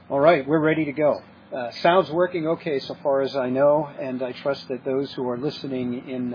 All right, we're ready to go. Sound's working okay so far as I know, and I trust that those who are listening in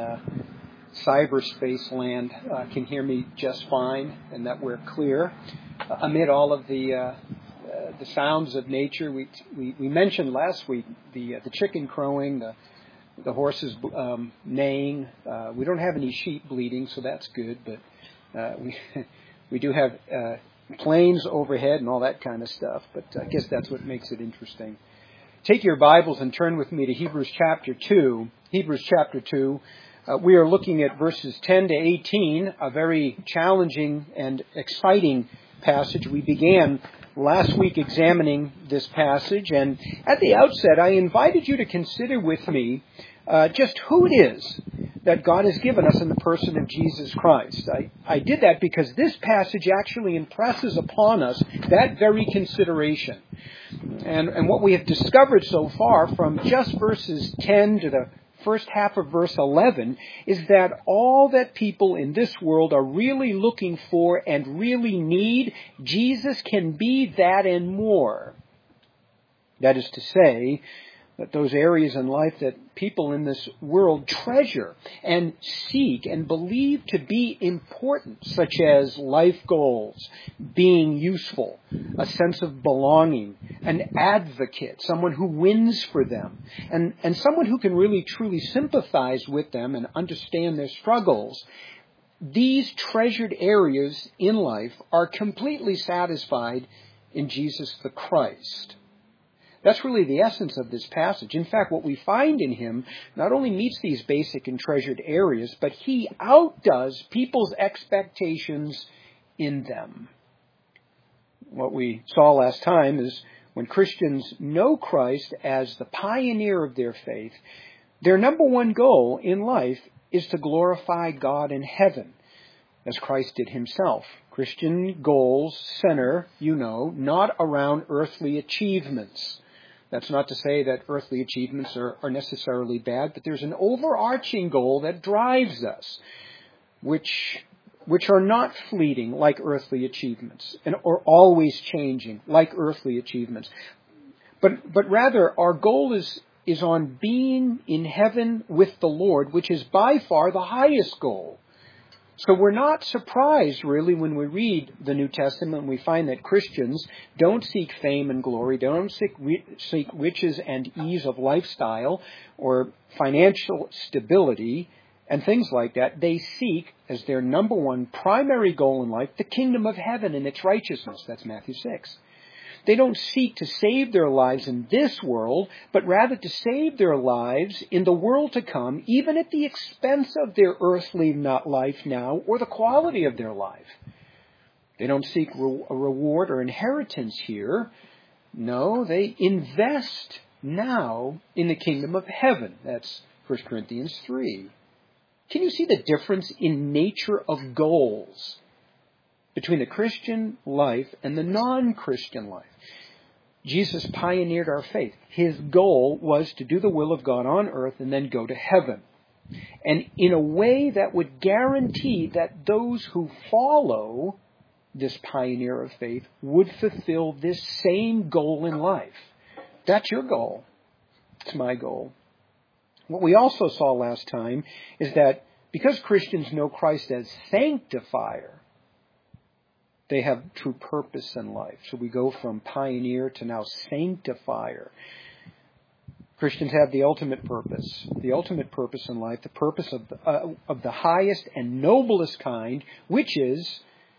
cyberspace land can hear me just fine, and that we're clear. Amid all of the sounds of nature, we mentioned last week the chicken crowing, the horses neighing. We don't have any sheep bleating, so that's good, but we do have planes overhead and all that kind of stuff, but I guess that's what makes it interesting. Take your Bibles and turn with me to Hebrews chapter 2. Hebrews chapter 2. We are looking at verses 10 to 18, a very challenging and exciting passage. We began last week examining this passage, and at the outset I invited you to consider with me just who it is that God has given us in the person of Jesus Christ. I did that because this passage actually impresses upon us that very consideration. And what we have discovered so far from just verses 10 to the first half of verse 11 is that all that people in this world are really looking for and really need, Jesus can be that and more. That is to say, that those areas in life that people in this world treasure and seek and believe to be important, such as life goals, being useful, a sense of belonging, an advocate, someone who wins for them, and someone who can really truly sympathize with them and understand their struggles. These treasured areas in life are completely satisfied in Jesus the Christ. That's really the essence of this passage. In fact, what we find in him not only meets these basic and treasured areas, but he outdoes people's expectations in them. What we saw last time is when Christians know Christ as the pioneer of their faith, their number one goal in life is to glorify God in heaven, as Christ did himself. Christian goals center, not around earthly achievements. That's not to say that earthly achievements are necessarily bad, but there's an overarching goal that drives us, which are not fleeting like earthly achievements, or always changing like earthly achievements. But rather, our goal is on being in heaven with the Lord, which is by far the highest goal. So we're not surprised, really, when we read the New Testament and we find that Christians don't seek fame and glory, don't seek riches and ease of lifestyle or financial stability and things like that. They seek, as their number one primary goal in life, the kingdom of heaven and its righteousness. That's Matthew 6. They don't seek to save their lives in this world, but rather to save their lives in the world to come, even at the expense of their earthly life now or the quality of their life. They don't seek a reward or inheritance here. No, they invest now in the kingdom of heaven. That's 1 Corinthians 3. Can you see the difference in nature of goals between the Christian life and the non-Christian life? Jesus pioneered our faith. His goal was to do the will of God on earth and then go to heaven. And in a way that would guarantee that those who follow this pioneer of faith would fulfill this same goal in life. That's your goal. It's my goal. What we also saw last time is that because Christians know Christ as sanctifier, they have true purpose in life. So we go from pioneer to now sanctifier. Christians have the ultimate purpose in life, the purpose of the highest and noblest kind, which is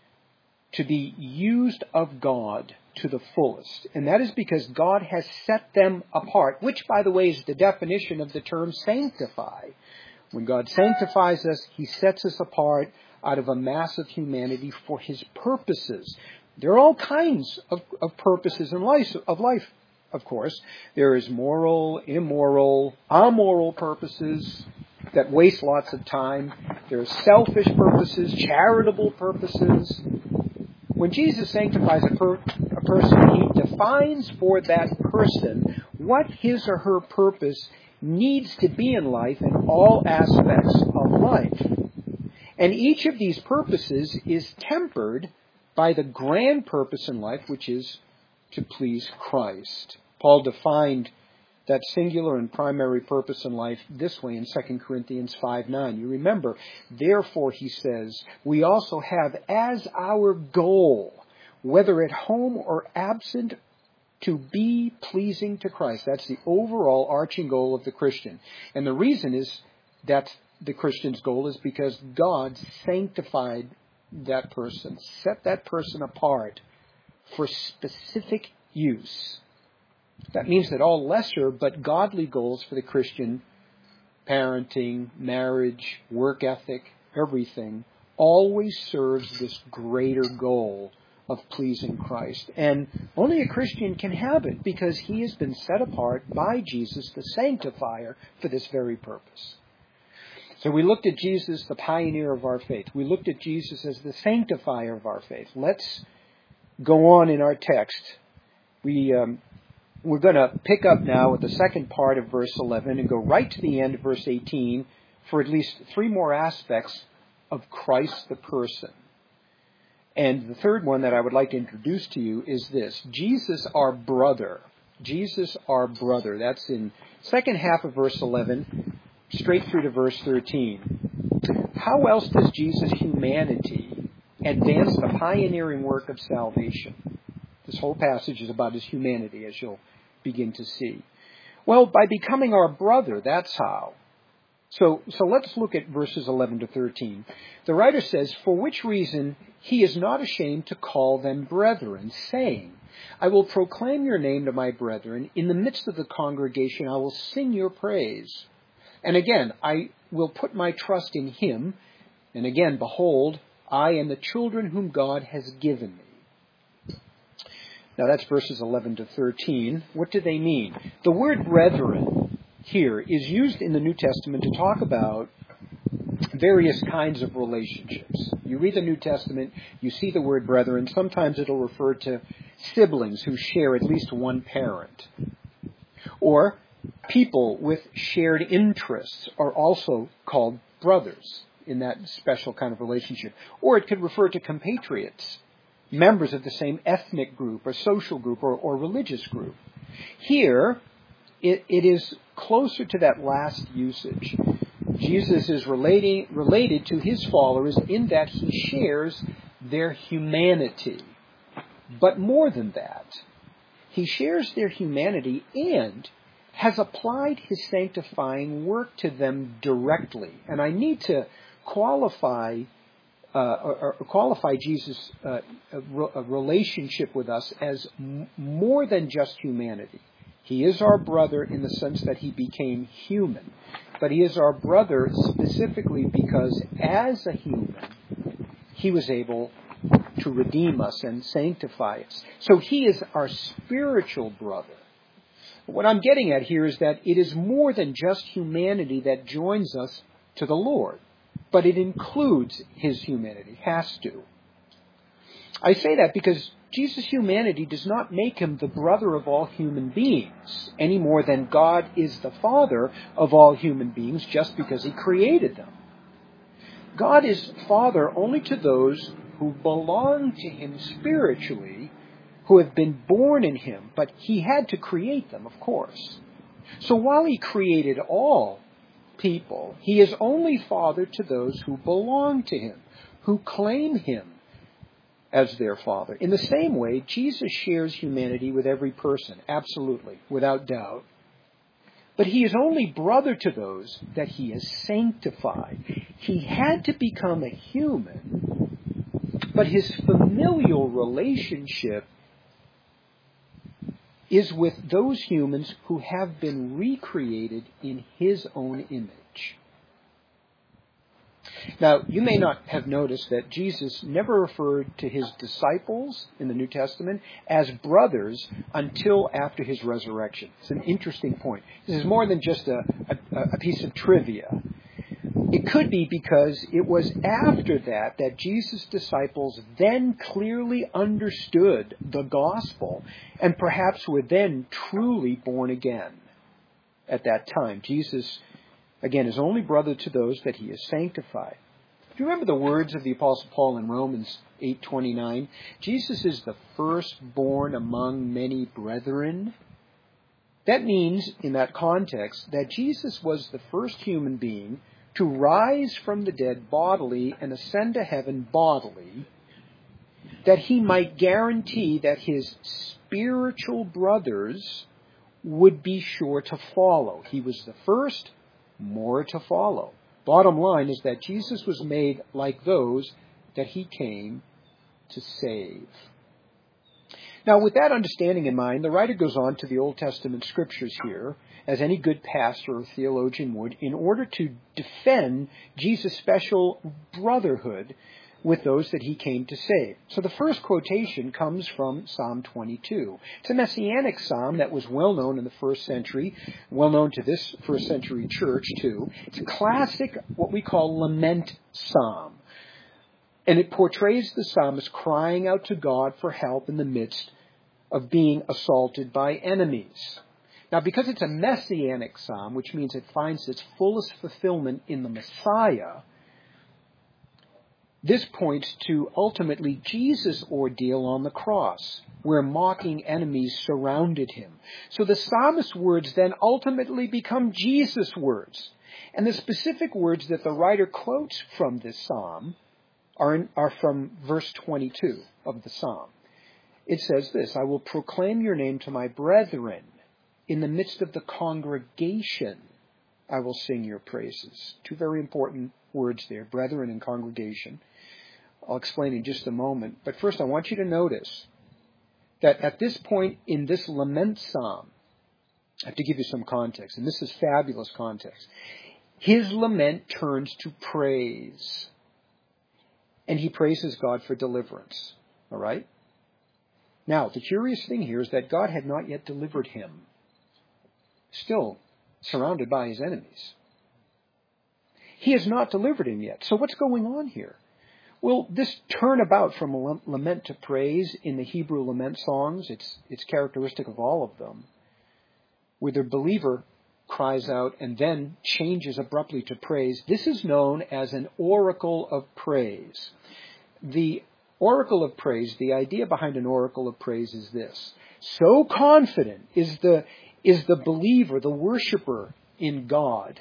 to be used of God to the fullest. And that is because God has set them apart, which, by the way, is the definition of the term sanctify. When God sanctifies us, he sets us apart out of a mass of humanity for his purposes. There are all kinds of purposes in life, of course. There is moral, immoral, amoral purposes that waste lots of time. There are selfish purposes, charitable purposes. When Jesus sanctifies a person, he defines for that person what his or her purpose needs to be in life in all aspects of life. And each of these purposes is tempered by the grand purpose in life, which is to please Christ. Paul defined that singular and primary purpose in life this way in 2 Corinthians 5:9. You remember, therefore, he says, we also have as our goal, whether at home or absent, to be pleasing to Christ. That's the overall arching goal of the Christian. And the reason is that's the Christian's goal is because God sanctified that person, set that person apart for specific use. That means that all lesser but godly goals for the Christian, parenting, marriage, work ethic, everything, always serves this greater goal of pleasing Christ. And only a Christian can have it because he has been set apart by Jesus, the sanctifier, for this very purpose. So we looked at Jesus, the pioneer of our faith. We looked at Jesus as the sanctifier of our faith. Let's go on in our text. We're going to pick up now at the second part of verse 11 and go right to the end of verse 18 for at least three more aspects of Christ the person. And the third one that I would like to introduce to you is this: Jesus our brother. Jesus our brother. That's in second half of verse 11, straight through to verse 13. How else does Jesus' humanity advance the pioneering work of salvation? This whole passage is about his humanity, as you'll begin to see. Well, by becoming our brother, that's how. So let's look at verses 11 to 13. The writer says, for which reason he is not ashamed to call them brethren, saying, I will proclaim your name to my brethren. In the midst of the congregation I will sing your praise. And again, I will put my trust in him. And again, behold, I and the children whom God has given me. Now that's verses 11 to 13. What do they mean? The word brethren here is used in the New Testament to talk about various kinds of relationships. You read the New Testament, you see the word brethren. Sometimes it'll refer to siblings who share at least one parent. Or people with shared interests are also called brothers in that special kind of relationship. Or it could refer to compatriots, members of the same ethnic group or social group or religious group. Here, it is closer to that last usage. Jesus is related to his followers in that he shares their humanity. But more than that, he shares their humanity and has applied his sanctifying work to them directly. And I need to qualify Jesus' relationship with us as more than just humanity. He is our brother in the sense that he became human. But he is our brother specifically because as a human, he was able to redeem us and sanctify us. So he is our spiritual brother. What I'm getting at here is that it is more than just humanity that joins us to the Lord, but it includes his humanity, has to. I say that because Jesus' humanity does not make him the brother of all human beings, any more than God is the father of all human beings just because he created them. God is father only to those who belong to him spiritually, who have been born in him, but he had to create them, of course. So while he created all people, he is only father to those who belong to him, who claim him as their father. In the same way, Jesus shares humanity with every person, absolutely, without doubt. But he is only brother to those that he has sanctified. He had to become a human, but his familial relationship is with those humans who have been recreated in his own image. Now, you may not have noticed that Jesus never referred to his disciples in the New Testament as brothers until after his resurrection. It's an interesting point. This is more than just a piece of trivia. It could be because it was after that Jesus' disciples then clearly understood the gospel and perhaps were then truly born again at that time. Jesus, again, is only brother to those that he has sanctified. Do you remember the words of the Apostle Paul in Romans 8:29. Jesus is the firstborn among many brethren. That means, in that context, that Jesus was the first human being to rise from the dead bodily and ascend to heaven bodily, that he might guarantee that his spiritual brothers would be sure to follow. He was the first, more to follow. Bottom line is that Jesus was made like those that he came to save. Now, with that understanding in mind, the writer goes on to the Old Testament scriptures here, as any good pastor or theologian would, in order to defend Jesus' special brotherhood with those that he came to save. So the first quotation comes from Psalm 22. It's a messianic psalm that was well known in the first century, well known to this first century church too. It's a classic, what we call lament psalm. And it portrays the psalmist crying out to God for help in the midst of being assaulted by enemies. Now, because it's a messianic psalm, which means it finds its fullest fulfillment in the Messiah, this points to ultimately Jesus' ordeal on the cross, where mocking enemies surrounded him. So the psalmist's words then ultimately become Jesus' words. And the specific words that the writer quotes from this psalm are from verse 22 of the psalm. It says this, "I will proclaim your name to my brethren. In the midst of the congregation, I will sing your praises." Two very important words there, brethren and congregation. I'll explain in just a moment. But first, I want you to notice that at this point in this lament psalm, I have to give you some context, and this is fabulous context. His lament turns to praise. And he praises God for deliverance. All right? Now, the curious thing here is that God had not yet delivered him. Still surrounded by his enemies. He has not delivered him yet. So what's going on here? Well, this turnabout from lament to praise in the Hebrew lament songs, it's characteristic of all of them, where the believer cries out and then changes abruptly to praise. This is known as an oracle of praise. The oracle of praise, the idea behind an oracle of praise is this. So confident is the believer, the worshiper in God,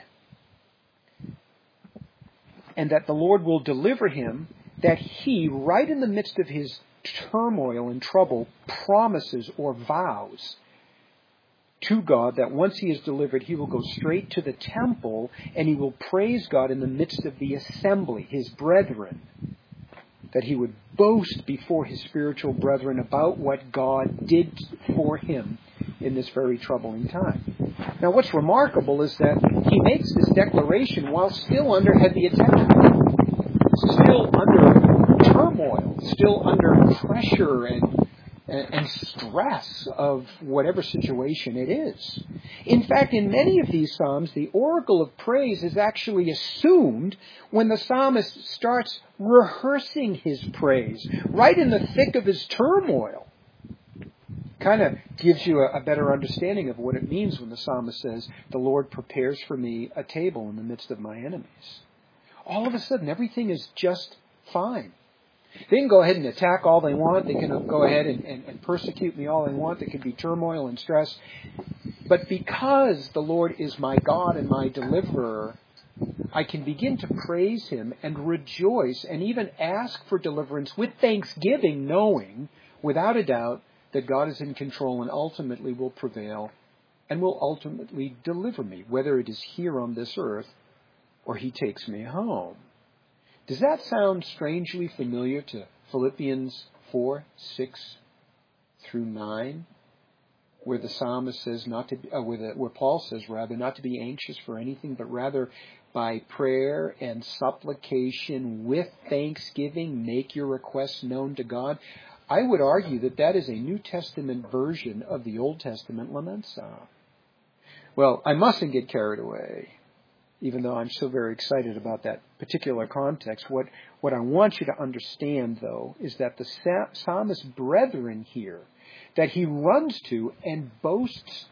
and that the Lord will deliver him, that he, right in the midst of his turmoil and trouble, promises or vows to God that once he is delivered, he will go straight to the temple and he will praise God in the midst of the assembly, his brethren, that he would boast before his spiritual brethren about what God did for him in this very troubling time. Now, what's remarkable is that he makes this declaration while still under heavy attack, still under turmoil, still under pressure and stress of whatever situation it is. In fact, in many of these psalms, the oracle of praise is actually assumed when the psalmist starts rehearsing his praise, right in the thick of his turmoil. Kind of gives you a better understanding of what it means when the psalmist says, "The Lord prepares for me a table in the midst of my enemies." All of a sudden, everything is just fine. They can go ahead and attack all they want. They can go ahead and persecute me all they want. There can be turmoil and stress. But because the Lord is my God and my deliverer, I can begin to praise him and rejoice and even ask for deliverance with thanksgiving, knowing, without a doubt, that God is in control and ultimately will prevail and will ultimately deliver me, whether it is here on this earth or he takes me home. Does that sound strangely familiar to Philippians 4, 6 through 9, where the psalmist says where Paul says rather not to be anxious for anything, but rather by prayer and supplication with thanksgiving make your requests known to God? I would argue that that is a New Testament version of the Old Testament lament psalm. Well, I mustn't get carried away, even though I'm so very excited about that particular context. What I want you to understand, though, is that the psalmist's brethren here, that he runs to and boasts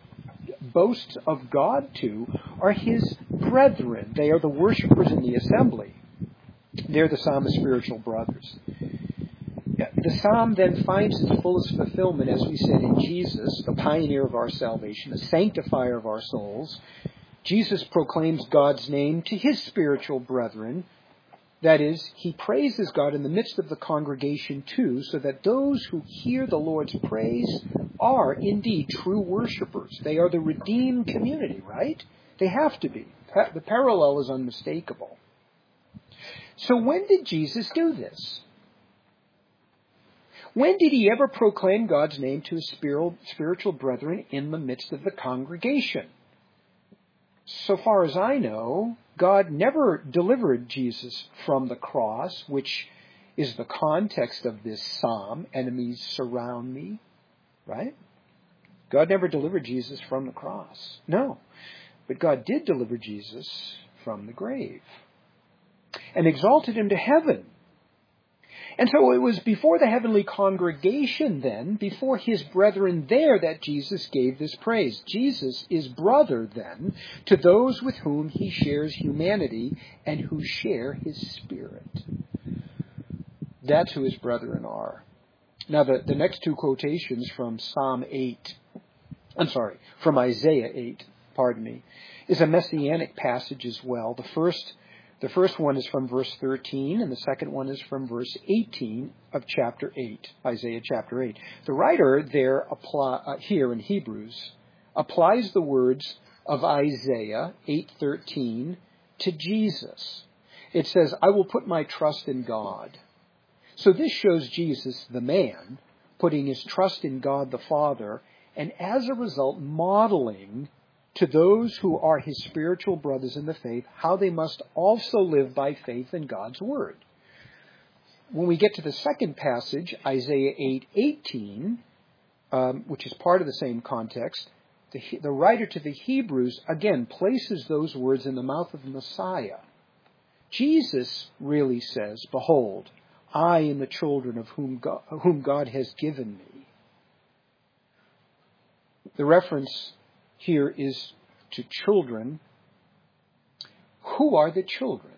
of God to, are his brethren. They are the worshipers in the assembly. They're the psalmist's spiritual brothers. The psalm then finds its fullest fulfillment, as we said, in Jesus, the pioneer of our salvation, the sanctifier of our souls. Jesus proclaims God's name to his spiritual brethren. That is, he praises God in the midst of the congregation too, so that those who hear the Lord's praise are indeed true worshipers. They are the redeemed community, right? They have to be. The parallel is unmistakable. So when did Jesus do this? When did he ever proclaim God's name to his spiritual brethren in the midst of the congregation? So far as I know, God never delivered Jesus from the cross, which is the context of this psalm. Enemies surround me, right? God never delivered Jesus from the cross. No. But God did deliver Jesus from the grave and exalted him to heaven. And so it was before the heavenly congregation then, before his brethren there, that Jesus gave this praise. Jesus is brother then to those with whom he shares humanity and who share his spirit. That's who his brethren are. Now the next two quotations from from Isaiah 8, is a messianic passage as well. The first one is from verse 13, and the second one is from verse 18 of chapter 8, Isaiah chapter 8. The writer there, here in Hebrews, applies the words of Isaiah 8:13 to Jesus. It says, I will put my trust in God. So this shows Jesus, the man, putting his trust in God the Father, and as a result, modeling to those who are his spiritual brothers in the faith, how they must also live by faith in God's word. When we get to the second passage, Isaiah 8:18, which is part of the same context, the writer to the Hebrews again places those words in the mouth of the Messiah. Jesus really says, behold, I am the children of whom God has given me. The reference here is to children. Who are the children?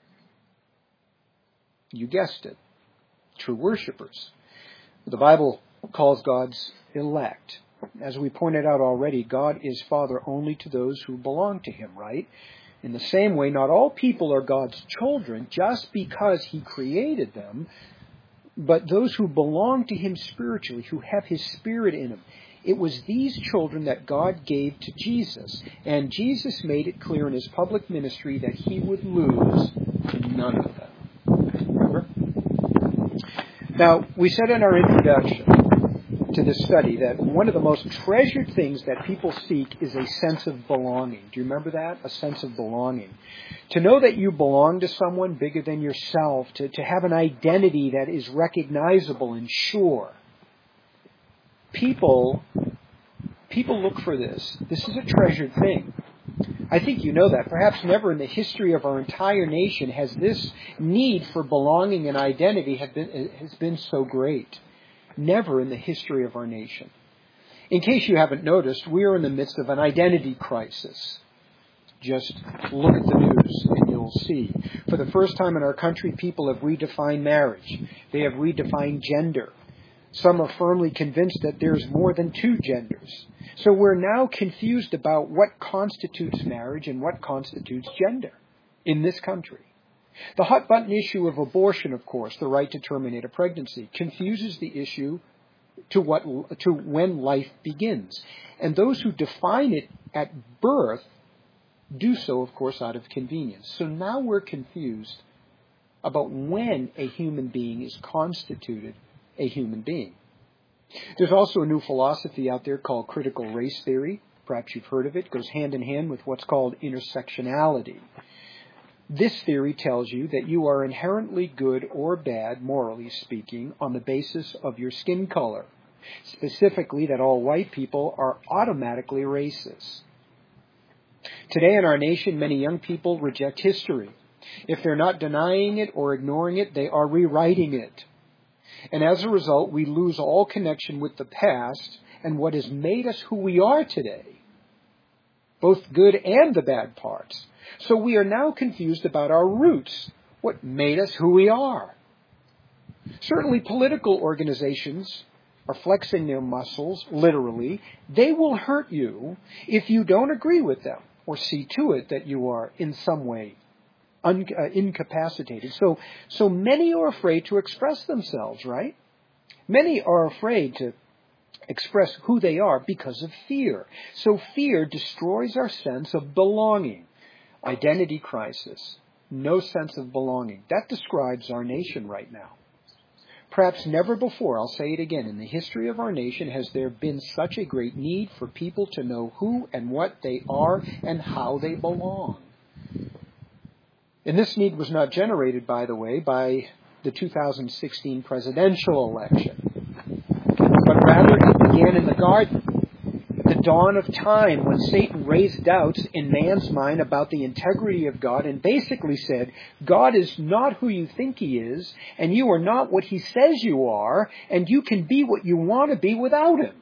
You guessed it. True worshipers. The Bible calls God's elect. As we pointed out already, God is Father only to those who belong to him, right? In the same way, not all people are God's children just because he created them, but those who belong to him spiritually, who have his Spirit in them. It was these children that God gave to Jesus, and Jesus made it clear in his public ministry that he would lose none of them. Remember? Now, we said in our introduction to this study that one of the most treasured things that people seek is a sense of belonging. Do you remember that? A sense of belonging. To know that you belong to someone bigger than yourself, to have an identity that is recognizable and sure. People look for this. This is a treasured thing. I think you know that. Perhaps never in the history of our entire nation has this need for belonging and identity has been so great. Never in the history of our nation. In case you haven't noticed, we are in the midst of an identity crisis. Just look at the news and you'll see. For the first time in our country, people have redefined marriage. They have redefined gender. Some are firmly convinced that there's more than two genders. So we're now confused about what constitutes marriage and what constitutes gender in this country. The hot-button issue of abortion, of course, the right to terminate a pregnancy, confuses the issue to when life begins. And those who define it at birth do so, of course, out of convenience. So now we're confused about when a human being is constituted a human being. There's also a new philosophy out there called critical race theory. Perhaps you've heard of it. It goes hand in hand with what's called intersectionality. This theory tells you that you are inherently good or bad, morally speaking, on the basis of your skin color. Specifically, that all white people are automatically racist. Today in our nation, many young people reject history. If they're not denying it or ignoring it, they are rewriting it. And as a result, we lose all connection with the past and what has made us who we are today, both good and the bad parts. So we are now confused about our roots, what made us who we are. Certainly political organizations are flexing their muscles, literally. They will hurt you if you don't agree with them or see to it that you are in some way incapacitated. So many are afraid to express themselves, right? Many are afraid to express who they are because of fear. So fear destroys our sense of belonging. Identity crisis. No sense of belonging. That describes our nation right now. Perhaps never before, I'll say it again, in the history of our nation has there been such a great need for people to know who and what they are and how they belong. And this need was not generated, by the way, by the 2016 presidential election, but rather it began in the garden, the dawn of time, when Satan raised doubts in man's mind about the integrity of God and basically said, God is not who you think he is, and you are not what he says you are, and you can be what you want to be without him.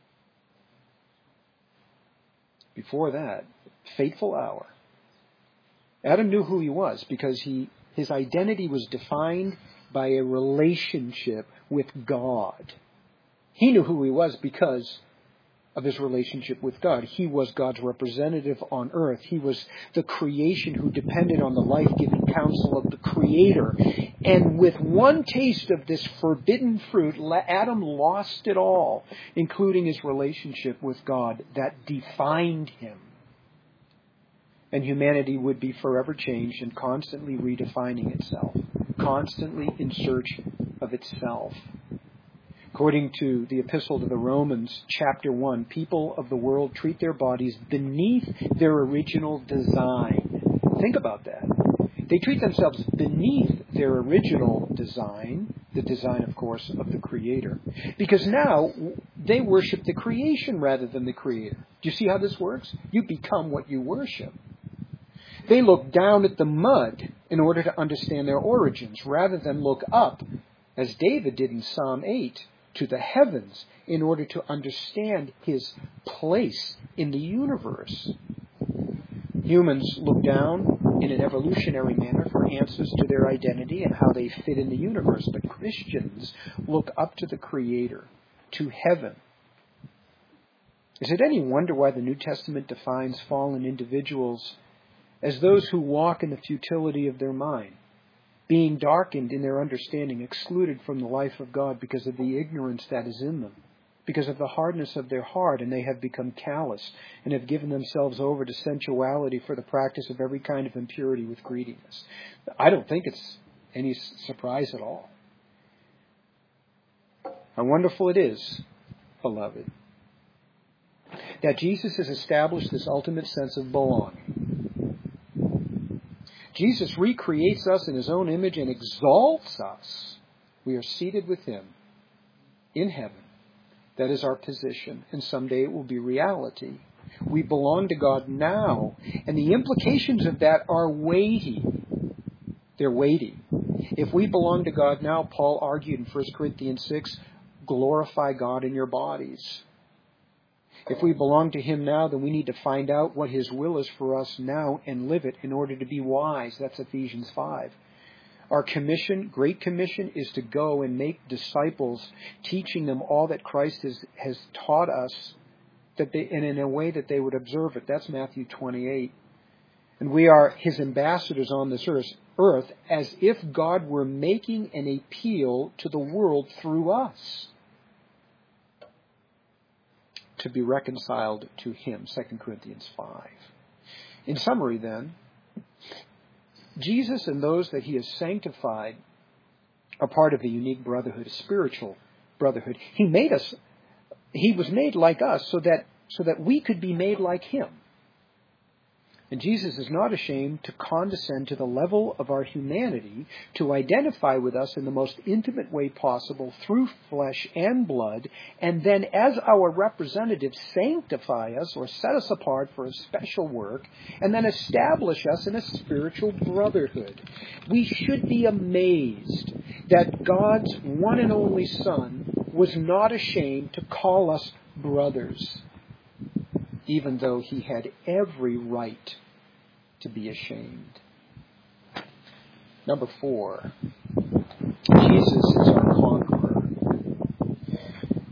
Before that, fateful hour, Adam knew who he was because his identity was defined by a relationship with God. He knew who he was because of his relationship with God. He was God's representative on earth. He was the creation who depended on the life-giving counsel of the Creator. And with one taste of this forbidden fruit, Adam lost it all, including his relationship with God that defined him. And humanity would be forever changed and constantly redefining itself, constantly in search of itself. According to the Epistle to the Romans, chapter 1, people of the world treat their bodies beneath their original design. Think about that. They treat themselves beneath their original design, the design, of course, of the Creator, because now they worship the creation rather than the Creator. Do you see how this works? You become what you worship. They look down at the mud in order to understand their origins, rather than look up, as David did in Psalm 8, to the heavens in order to understand his place in the universe. Humans look down in an evolutionary manner for answers to their identity and how they fit in the universe, but Christians look up to the Creator, to heaven. Is it any wonder why the New Testament defines fallen individuals as those who walk in the futility of their mind, being darkened in their understanding, excluded from the life of God because of the ignorance that is in them, because of the hardness of their heart, and they have become callous and have given themselves over to sensuality for the practice of every kind of impurity with greediness? I don't think it's any surprise at all. How wonderful it is, beloved, that Jesus has established this ultimate sense of belonging. Jesus recreates us in his own image and exalts us. We are seated with him in heaven. That is our position, and someday it will be reality. We belong to God now, and the implications of that are weighty. They're weighty. If we belong to God now, Paul argued in 1 Corinthians 6, glorify God in your bodies. If we belong to him now, then we need to find out what his will is for us now and live it in order to be wise. That's Ephesians 5. Our commission, Great Commission, is to go and make disciples, teaching them all that Christ has taught us, and in a way that they would observe it. That's Matthew 28. And we are his ambassadors on this earth as if God were making an appeal to the world through us to be reconciled to him, 2 Corinthians 5. In summary, then, Jesus and those that he has sanctified are part of a unique brotherhood, a spiritual brotherhood. He was made like us so that we could be made like him. And Jesus is not ashamed to condescend to the level of our humanity, to identify with us in the most intimate way possible through flesh and blood, and then as our representative sanctify us or set us apart for a special work, and then establish us in a spiritual brotherhood. We should be amazed that God's one and only Son was not ashamed to call us brothers, even though he had every right to be ashamed. Number 4, Jesus is our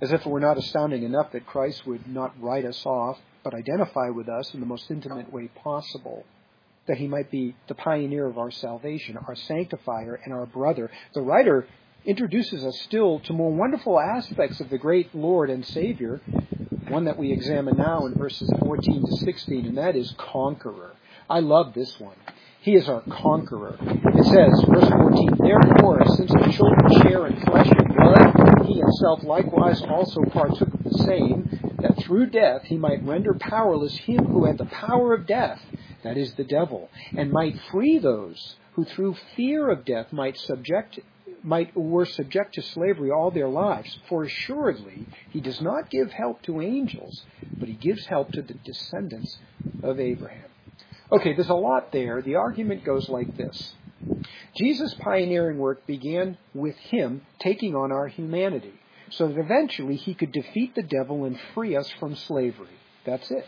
As if it were not astounding enough that Christ would not write us off, but identify with us in the most intimate way possible, that he might be the pioneer of our salvation, our sanctifier, and our brother. The writer introduces us still to more wonderful aspects of the great Lord and Savior, one that we examine now in verses 14 to 16, and that is conqueror. I love this one. He is our conqueror. It says, verse 14, therefore, since the children share in flesh and blood, he himself likewise also partook of the same, that through death he might render powerless him who had the power of death, that is the devil, and might free those who through fear of death were subject to slavery all their lives. For assuredly he does not give help to angels, but he gives help to the descendants of Abraham. Okay, there's a lot there. The argument goes like this. Jesus' pioneering work began with him taking on our humanity, so that eventually he could defeat the devil and free us from slavery. That's it.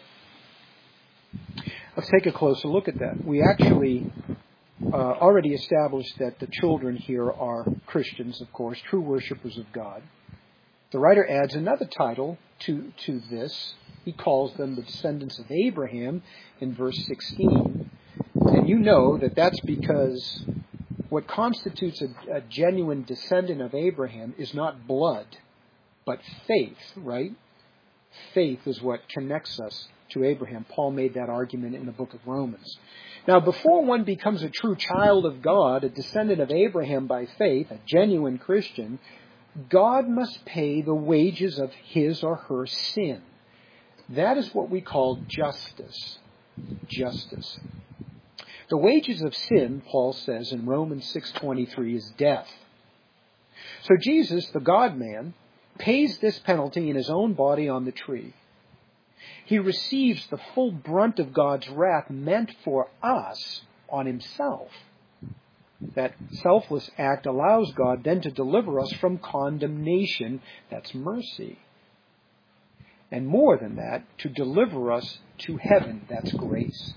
Let's take a closer look at that. We actually already established that the children here are Christians, of course, true worshipers of God. The writer adds another title to this. He calls them the descendants of Abraham in verse 16. And you know that that's because what constitutes a genuine descendant of Abraham is not blood, but faith, right? Faith is what connects us to Abraham. Paul made that argument in the book of Romans. Now, before one becomes a true child of God, a descendant of Abraham by faith, a genuine Christian, God must pay the wages of his or her sin. That is what we call justice. Justice. The wages of sin, Paul says in Romans 6:23, is death. So Jesus, the God-man, pays this penalty in his own body on the tree. He receives the full brunt of God's wrath meant for us on himself. That selfless act allows God then to deliver us from condemnation. That's mercy. And more than that, to deliver us to heaven. That's grace.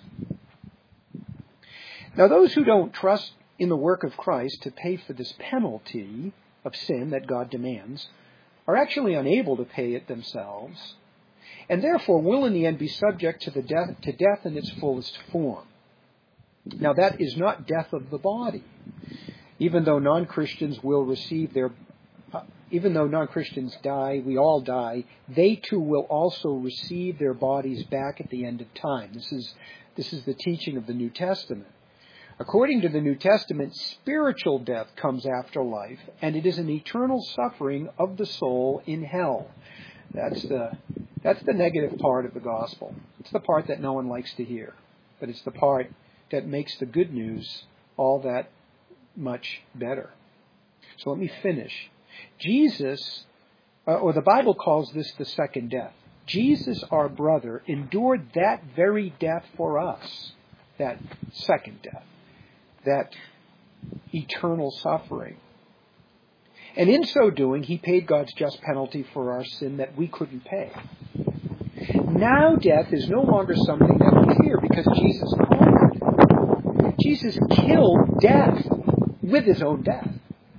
Now, those who don't trust in the work of Christ to pay for this penalty of sin that God demands are actually unable to pay it themselves, and therefore will in the end be subject to death in its fullest form. Now, that is not death of the body. Even though non-Christians die, we all die, they too will also receive their bodies back at the end of time. This is the teaching of the New Testament. According to the New Testament, spiritual death comes after life, and it is an eternal suffering of the soul in hell. That's the negative part of the gospel. It's the part that no one likes to hear, but it's the part that makes the good news all that much better. So let me finish. Jesus, or the Bible calls this the second death. Jesus, our brother, endured that very death for us, that second death, that eternal suffering. And in so doing, he paid God's just penalty for our sin that we couldn't pay. Now death is no longer something that we fear because Jesus conquered. Jesus killed death with his own death.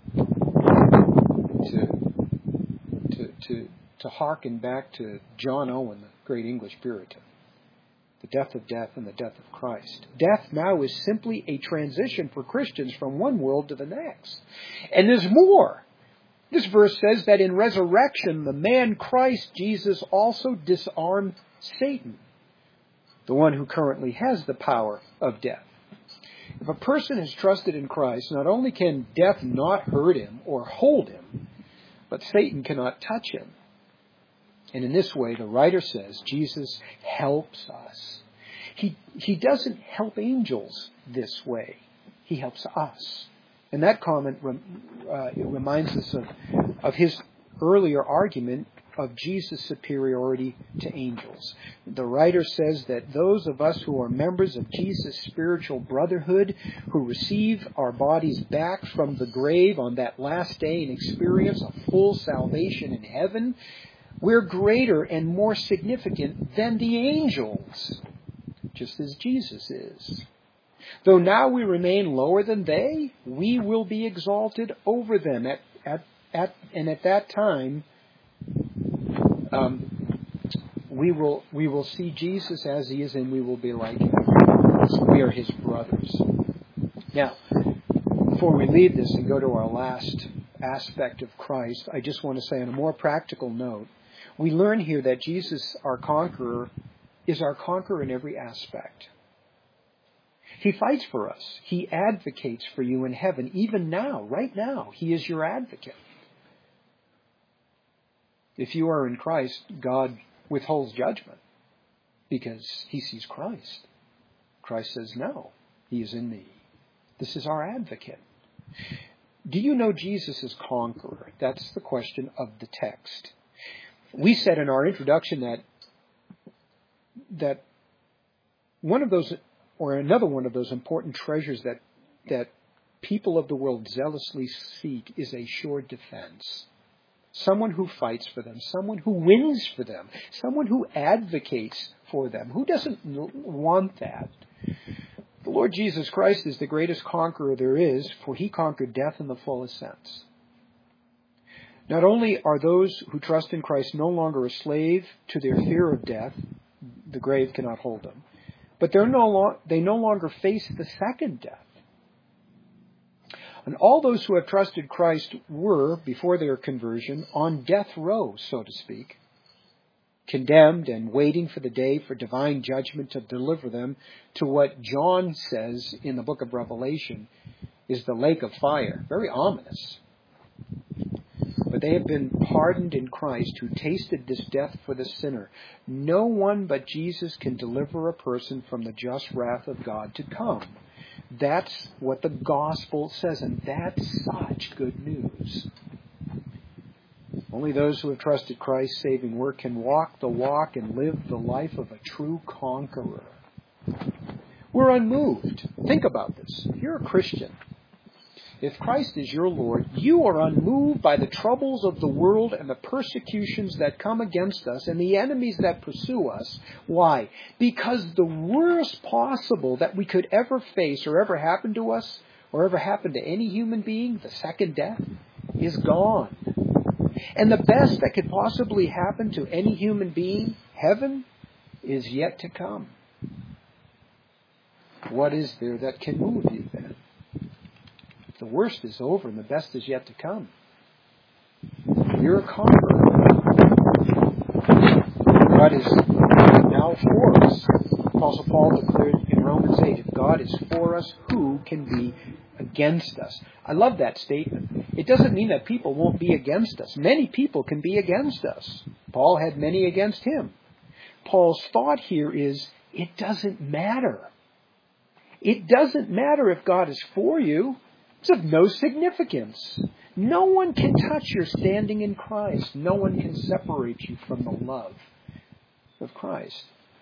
To hearken back to John Owen, the great English Puritan. The death of death and the death of Christ. Death now is simply a transition for Christians from one world to the next. And there's more. This verse says that in resurrection, the man Christ Jesus also disarmed Satan, the one who currently has the power of death. If a person has trusted in Christ, not only can death not hurt him or hold him, but Satan cannot touch him. And in this way, the writer says, Jesus helps us. He doesn't help angels this way. He helps us. And that comment reminds us of his earlier argument of Jesus' superiority to angels. The writer says that those of us who are members of Jesus' spiritual brotherhood, who receive our bodies back from the grave on that last day and experience a full salvation in heaven, we're greater and more significant than the angels, just as Jesus is. Though now we remain lower than they, we will be exalted over them. And at that time, we will see Jesus as he is, and we will be like him. We are his brothers. Now, before we leave this and go to our last aspect of Christ, I just want to say on a more practical note, we learn here that Jesus, our conqueror, is our conqueror in every aspect. He fights for us. He advocates for you in heaven. Even now, right now, he is your advocate. If you are in Christ, God withholds judgment because he sees Christ. Christ says, no, he is in me. This is our advocate. Do you know Jesus as conqueror? That's the question of the text. We said in our introduction that one of those, or another one of those important treasures that people of the world zealously seek is a sure defense. Someone who fights for them, someone who wins for them, someone who advocates for them. Who doesn't want that? The Lord Jesus Christ is the greatest conqueror there is, for he conquered death in the fullest sense. Not only are those who trust in Christ no longer a slave to their fear of death, the grave cannot hold them, but they no longer face the second death. And all those who have trusted Christ were, before their conversion, on death row, so to speak, condemned and waiting for the day for divine judgment to deliver them to what John says in the book of Revelation is the lake of fire. Very ominous. But they have been pardoned in Christ, who tasted this death for the sinner. No one but Jesus can deliver a person from the just wrath of God to come. That's what the gospel says, and that's such good news. Only those who have trusted Christ's saving work can walk the walk and live the life of a true conqueror. We're unmoved. Think about this. If you're a Christian, if Christ is your Lord, you are unmoved by the troubles of the world and the persecutions that come against us and the enemies that pursue us. Why? Because the worst possible that we could ever face or ever happen to us or ever happen to any human being, the second death, is gone. And the best that could possibly happen to any human being, heaven, is yet to come. What is there that can move you then? The worst is over and the best is yet to come. You're a conqueror. God is now for us. Apostle Paul declared in Romans 8, if God is for us, who can be against us? I love that statement. It doesn't mean that people won't be against us. Many people can be against us. Paul had many against him. Paul's thought here is, it doesn't matter. It doesn't matter if God is for you. It's of no significance. No one can touch your standing in Christ. No one can separate you from the love of Christ.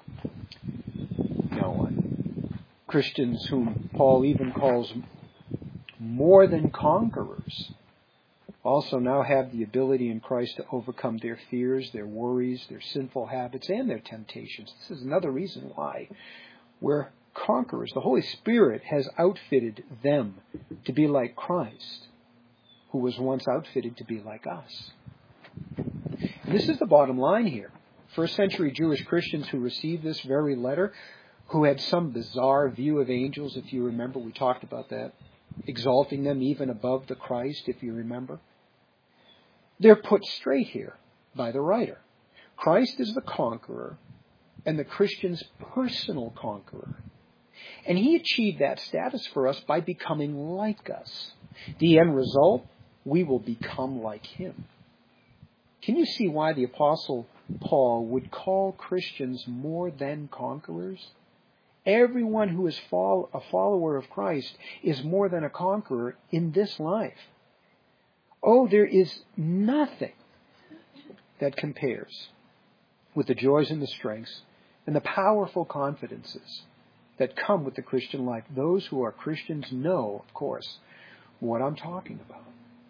No one. Christians whom Paul even calls more than conquerors also now have the ability in Christ to overcome their fears, their worries, their sinful habits, and their temptations. This is another reason why we're conquerors. The Holy Spirit has outfitted them to be like Christ, who was once outfitted to be like us. And this is the bottom line here. First century Jewish Christians who received this very letter, who had some bizarre view of angels, if you remember, we talked about that, exalting them even above the Christ, if you remember. They're put straight here by the writer. Christ is the conqueror and the Christian's personal conqueror. And he achieved that status for us by becoming like us. The end result, we will become like him. Can you see why the Apostle Paul would call Christians more than conquerors? Everyone who is a follower of Christ is more than a conqueror in this life. Oh, there is nothing that compares with the joys and the strengths and the powerful confidences that come with the Christian life. Those who are Christians know, of course, what I'm talking about.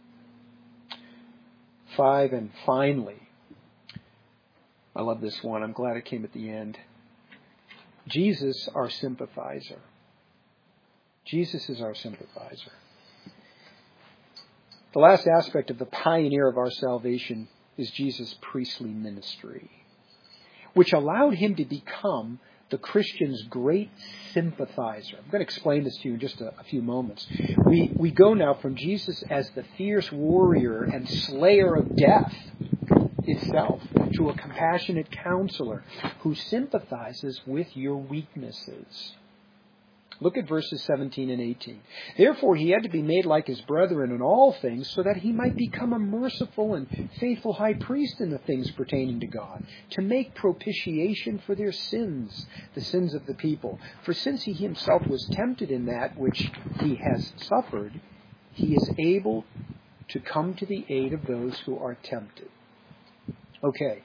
5, and finally, I love this one. I'm glad it came at the end. Jesus, our sympathizer. Jesus is our sympathizer. The last aspect of the pioneer of our salvation is Jesus' priestly ministry, which allowed him to become the Christian's great sympathizer. I'm going to explain this to you in just a few moments. We go now from Jesus as the fierce warrior and slayer of death itself to a compassionate counselor who sympathizes with your weaknesses. Look at verses 17 and 18. Therefore, he had to be made like his brethren in all things, so that he might become a merciful and faithful high priest in the things pertaining to God, to make propitiation for their sins, the sins of the people. For since he himself was tempted in that which he has suffered, he is able to come to the aid of those who are tempted. Okay.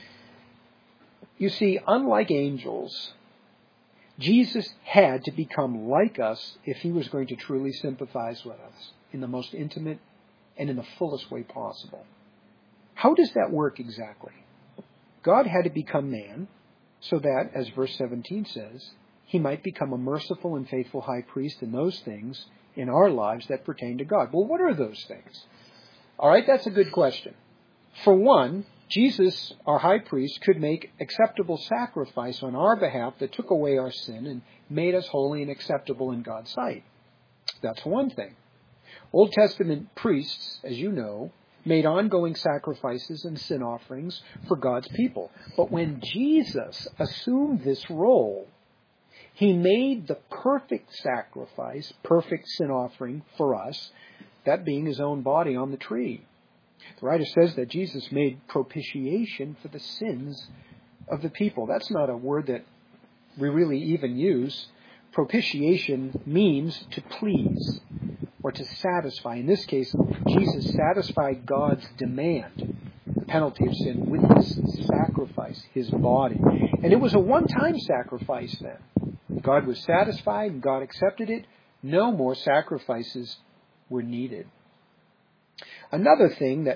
You see, unlike angels, Jesus had to become like us if he was going to truly sympathize with us in the most intimate and in the fullest way possible. How does that work exactly? God had to become man so that, as verse 17 says, he might become a merciful and faithful high priest in those things in our lives that pertain to God. Well, what are those things? All right, that's a good question. For one, Jesus, our high priest, could make acceptable sacrifice on our behalf that took away our sin and made us holy and acceptable in God's sight. That's one thing. Old Testament priests, as you know, made ongoing sacrifices and sin offerings for God's people. But when Jesus assumed this role, he made the perfect sacrifice, perfect sin offering for us, that being his own body on the tree. The writer says that Jesus made propitiation for the sins of the people. That's not a word that we really even use. Propitiation means to please or to satisfy. In this case, Jesus satisfied God's demand, the penalty of sin, with his sacrifice, his body. And it was a one-time sacrifice then. God was satisfied and God accepted it. No more sacrifices were needed. Another thing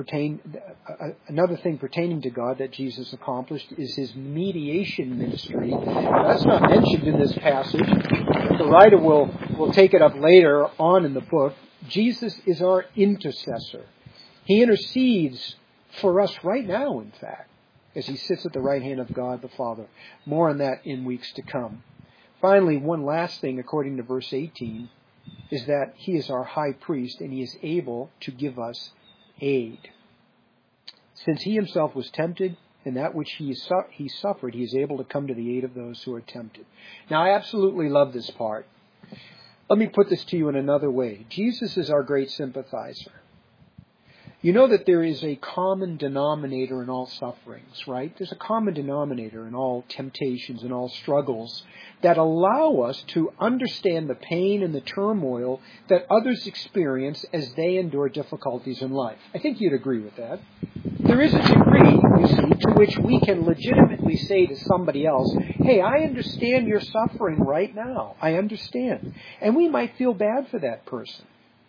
pertaining to God that Jesus accomplished is his mediation ministry. Now, that's not mentioned in this passage. The writer will take it up later on in the book. Jesus is our intercessor. He intercedes for us right now, in fact, as he sits at the right hand of God the Father. More on that in weeks to come. Finally, one last thing, according to verse 18, is that he is our high priest and he is able to give us aid. Since he himself was tempted in that which he suffered, he is able to come to the aid of those who are tempted. Now, I absolutely love this part. Let me put this to you in another way. Jesus is our great sympathizer. You know that there is a common denominator in all sufferings, right? There's a common denominator in all temptations and all struggles that allow us to understand the pain and the turmoil that others experience as they endure difficulties in life. I think you'd agree with that. There is a degree, you see, to which we can legitimately say to somebody else, hey, I understand you're suffering right now. I understand. And we might feel bad for that person.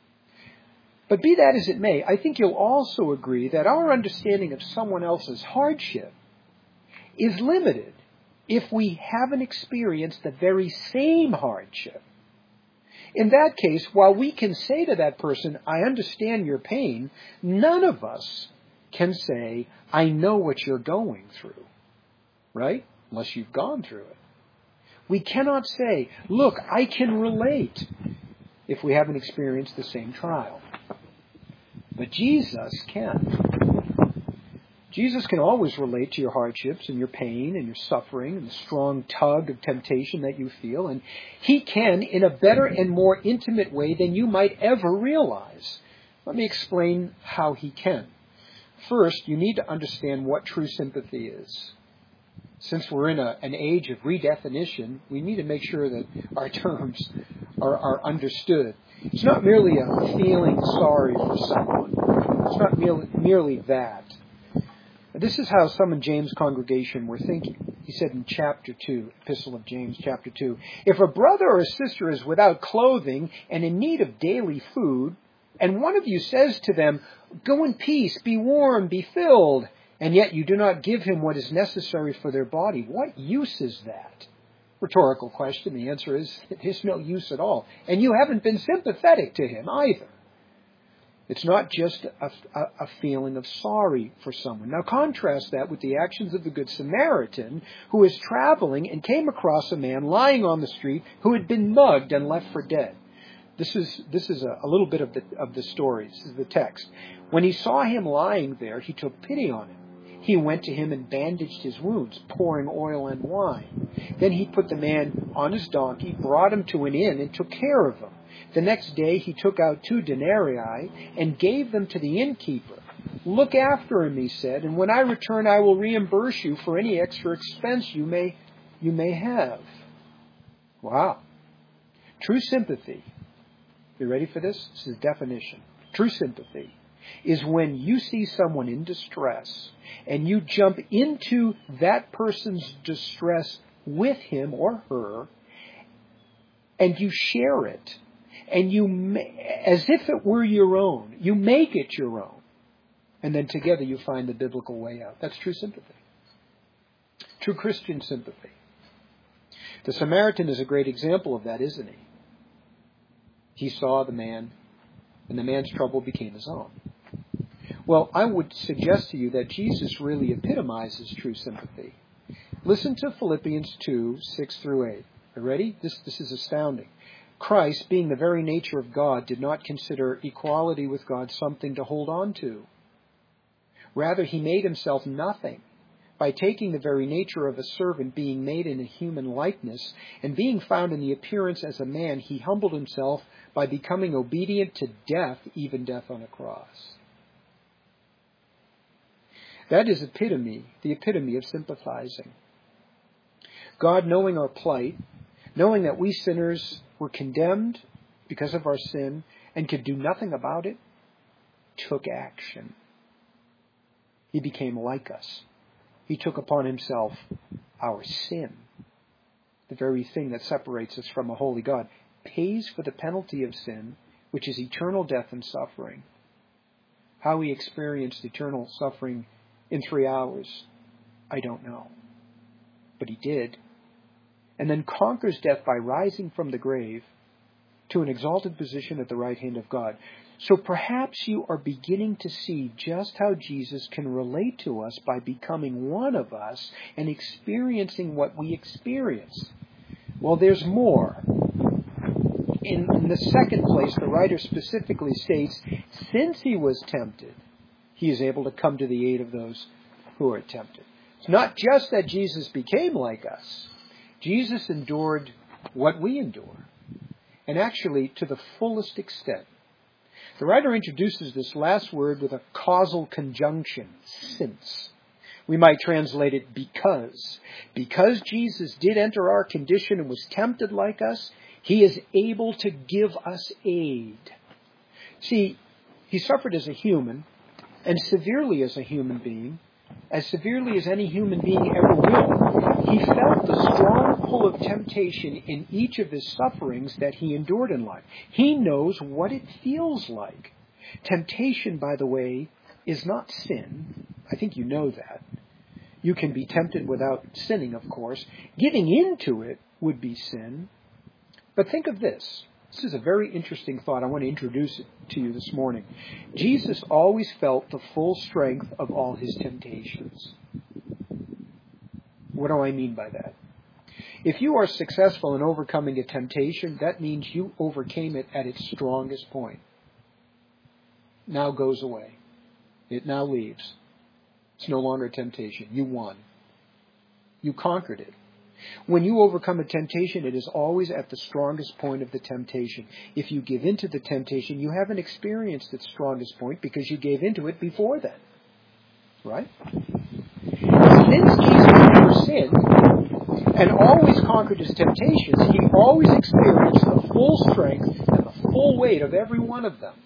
But be that as it may, I think you'll also agree that our understanding of someone else's hardship is limited if we haven't experienced the very same hardship. In that case, while we can say to that person, I understand your pain, none of us can say, I know what you're going through, right? Unless you've gone through it. We cannot say, look, I can relate, if we haven't experienced the same trial. But Jesus can. Jesus can always relate to your hardships and your pain and your suffering and the strong tug of temptation that you feel. And he can in a better and more intimate way than you might ever realize. Let me explain how he can. First, you need to understand what true sympathy is. Since we're in an age of redefinition, we need to make sure that our terms are understood. It's not merely a feeling sorry for someone. It's not merely that. This is how some in James' congregation were thinking. He said in chapter 2, Epistle of James, chapter 2, if a brother or a sister is without clothing and in need of daily food, and one of you says to them, go in peace, be warm, be filled, and yet you do not give him what is necessary for their body, what use is that? Rhetorical question. The answer is, there's no use at all. And you haven't been sympathetic to him either. It's not just a feeling of sorry for someone. Now contrast that with the actions of the Good Samaritan, who is traveling and came across a man lying on the street who had been mugged and left for dead. This is a little bit of the story. This is the text. When he saw him lying there, he took pity on him. He went to him and bandaged his wounds, pouring oil and wine. Then he put the man on his donkey, brought him to an inn, and took care of him. The next day he took out 2 denarii and gave them to the innkeeper. Look after him, he said, and when I return I will reimburse you for any extra expense you may have. Wow. True sympathy. You ready for this? This is the definition. True sympathy is when you see someone in distress and you jump into that person's distress with him or her and you share it. And as if it were your own, you make it your own. And then together you find the biblical way out. That's true sympathy. True Christian sympathy. The Samaritan is a great example of that, isn't he? He saw the man, and the man's trouble became his own. Well, I would suggest to you that Jesus really epitomizes true sympathy. Listen to Philippians 2, 6 through 8. Are you ready? This is astounding. Christ, being the very nature of God, did not consider equality with God something to hold on to. Rather, he made himself nothing by taking the very nature of a servant, being made in a human likeness, and being found in the appearance as a man, he humbled himself by becoming obedient to death, even death on a cross. That is the epitome of sympathizing. God, knowing our plight, knowing that we sinners were condemned because of our sin and could do nothing about it, took action. He became like us. He took upon himself our sin, the very thing that separates us from a holy God, pays for the penalty of sin, which is eternal death and suffering. How he experienced eternal suffering in 3 hours, I don't know. But he did. And then conquers death by rising from the grave to an exalted position at the right hand of God. So perhaps you are beginning to see just how Jesus can relate to us by becoming one of us and experiencing what we experience. Well, there's more. In the second place, the writer specifically states, since he was tempted, he is able to come to the aid of those who are tempted. It's not just that Jesus became like us. Jesus endured what we endure, and actually to the fullest extent. The writer introduces this last word with a causal conjunction, since. We might translate it because. Because Jesus did enter our condition and was tempted like us, he is able to give us aid. See, he suffered as a human, and severely as a human being, as severely as any human being ever will. He felt the strong pull of temptation in each of his sufferings that he endured in life. He knows what it feels like. Temptation, by the way, is not sin. I think you know that. You can be tempted without sinning, of course. Giving into it would be sin. But think of this. This is a very interesting thought. I want to introduce it to you this morning. Jesus always felt the full strength of all his temptations. What do I mean by that? If you are successful in overcoming a temptation, that means you overcame it at its strongest point. Now goes away. It now leaves. It's no longer a temptation. You won. You conquered it. When you overcome a temptation, it is always at the strongest point of the temptation. If you give into the temptation, you haven't experienced its strongest point because you gave into it before then. Right? Since Jesus never sinned and always conquered his temptations, he always experienced the full strength and the full weight of every one of them.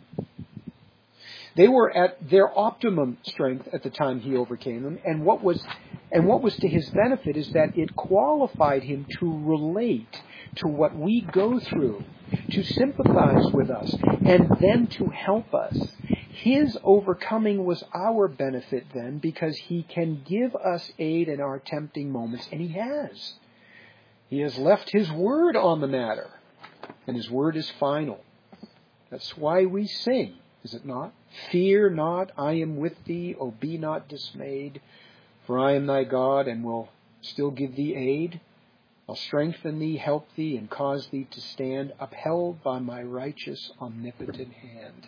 They were at their optimum strength at the time he overcame them, and what was to his benefit is that it qualified him to relate to what we go through, to sympathize with us, and then to help us. His overcoming was our benefit then, because he can give us aid in our tempting moments, and he has. He has left his word on the matter, and his word is final. That's why we sing. Is it not? Fear not, I am with thee, O be not dismayed, for I am thy God, and will still give thee aid. I'll strengthen thee, help thee, and cause thee to stand, upheld by my righteous, omnipotent hand.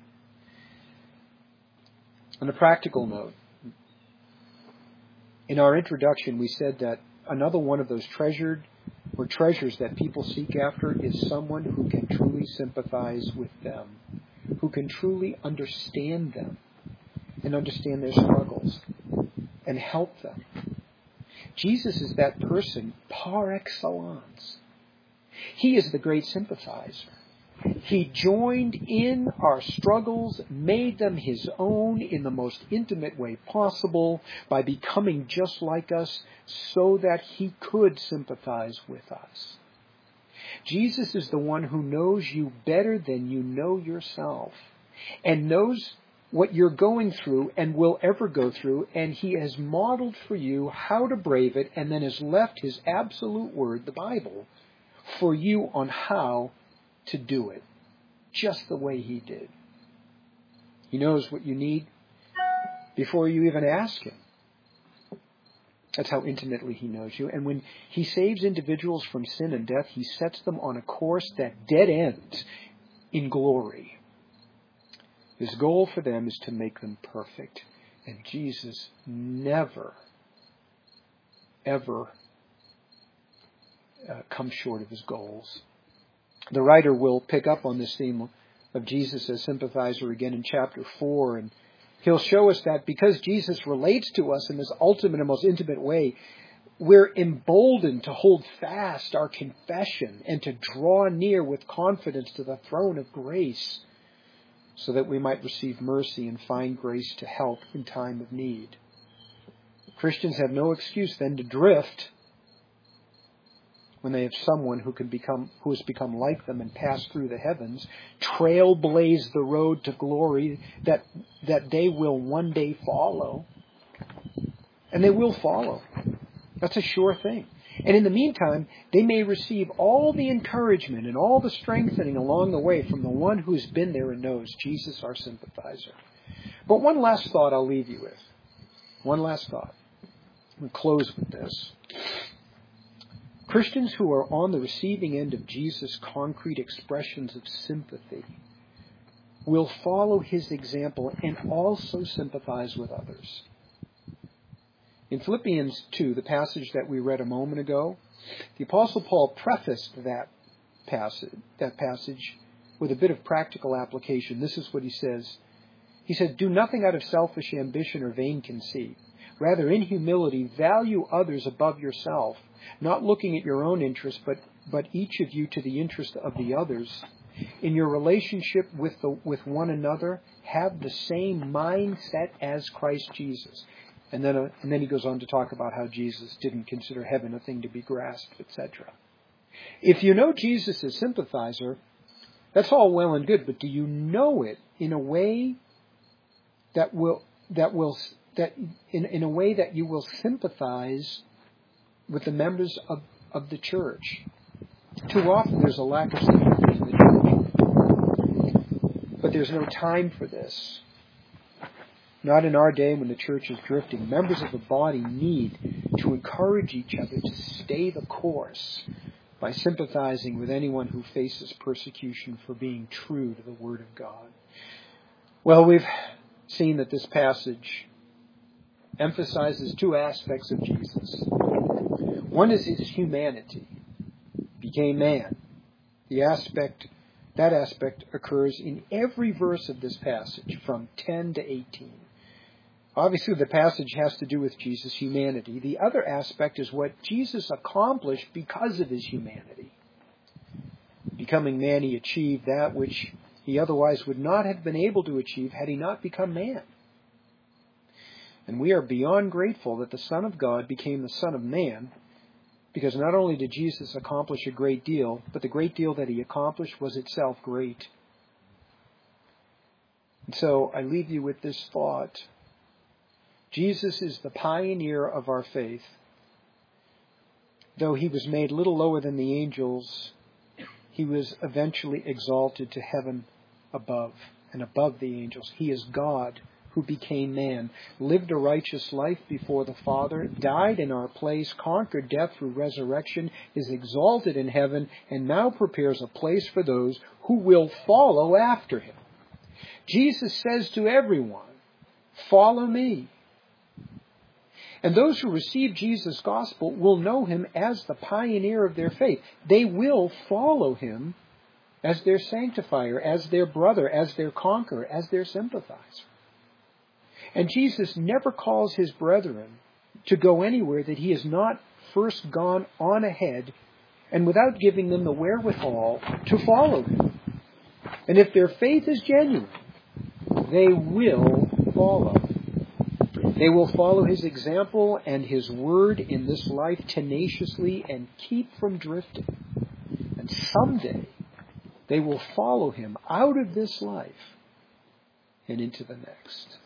On a practical note, in our introduction we said that another one of those treasures that people seek after is someone who can truly sympathize with them, who can truly understand them and understand their struggles and help them. Jesus is that person par excellence. He is the great sympathizer. He joined in our struggles, made them his own in the most intimate way possible by becoming just like us so that he could sympathize with us. Jesus is the one who knows you better than you know yourself and knows what you're going through and will ever go through, and he has modeled for you how to brave it and then has left his absolute word, the Bible, for you on how to do it, just the way he did. He knows what you need before you even ask him. That's how intimately he knows you. And when he saves individuals from sin and death, he sets them on a course that dead ends in glory. His goal for them is to make them perfect. And Jesus never, ever comes short of his goals. The writer will pick up on this theme of Jesus as sympathizer again in chapter 4, and he'll show us that because Jesus relates to us in this ultimate and most intimate way, we're emboldened to hold fast our confession and to draw near with confidence to the throne of grace so that we might receive mercy and find grace to help in time of need. Christians have no excuse then to drift when they have someone who has become like them and passed through the heavens, trailblaze the road to glory that they will one day follow. And they will follow. That's a sure thing. And in the meantime, they may receive all the encouragement and all the strengthening along the way from the one who's been there and knows, Jesus, our sympathizer. But one last thought I'll leave you with. One last thought. We'll close with this. Christians who are on the receiving end of Jesus' concrete expressions of sympathy will follow his example and also sympathize with others. In Philippians 2, the passage that we read a moment ago, the Apostle Paul prefaced that passage with a bit of practical application. This is what he says. He said, "Do nothing out of selfish ambition or vain conceit. Rather, in humility, value others above yourself, not looking at your own interest, but each of you to the interest of the others. In your relationship with one another, have the same mindset as Christ Jesus." And then he goes on to talk about how Jesus didn't consider heaven a thing to be grasped, etc. If you know Jesus as sympathizer, that's all well and good, but do you know it in a way that you will sympathize with the members of the church? Too often there's a lack of sympathy in the church. But there's no time for this. Not in our day when the church is drifting. Members of the body need to encourage each other to stay the course by sympathizing with anyone who faces persecution for being true to the Word of God. Well, we've seen that this passage emphasizes two aspects of Jesus. One is his humanity. He became man. That aspect occurs in every verse of this passage from 10 to 18. Obviously, the passage has to do with Jesus' humanity. The other aspect is what Jesus accomplished because of his humanity. Becoming man, he achieved that which he otherwise would not have been able to achieve had he not become man. And we are beyond grateful that the Son of God became the Son of Man, because not only did Jesus accomplish a great deal, but the great deal that he accomplished was itself great. And so I leave you with this thought. Jesus is the pioneer of our faith. Though he was made little lower than the angels, he was eventually exalted to heaven above. and above the angels. He is God who became man, lived a righteous life before the Father, died in our place, conquered death through resurrection, is exalted in heaven, and now prepares a place for those who will follow after him. Jesus says to everyone, "Follow me." And those who receive Jesus' gospel will know him as the pioneer of their faith. They will follow him as their sanctifier, as their brother, as their conqueror, as their sympathizer. And Jesus never calls his brethren to go anywhere that he has not first gone on ahead and without giving them the wherewithal to follow him. And if their faith is genuine, they will follow. They will follow his example and his word in this life tenaciously and keep from drifting. And someday they will follow him out of this life and into the next.